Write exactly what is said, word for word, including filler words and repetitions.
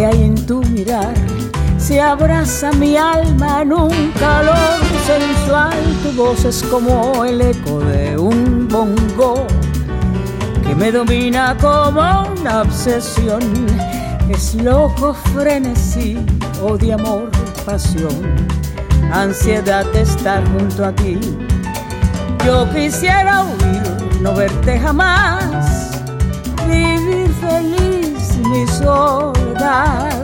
que hay en tu mirar. Se abraza mi alma en un calor sensual. Tu voz es como el eco de un bongo que me domina como una obsesión. Es loco frenesí o de amor, pasión, ansiedad de estar junto a ti. Yo quisiera huir, no verte jamás, vivir feliz mi soledad.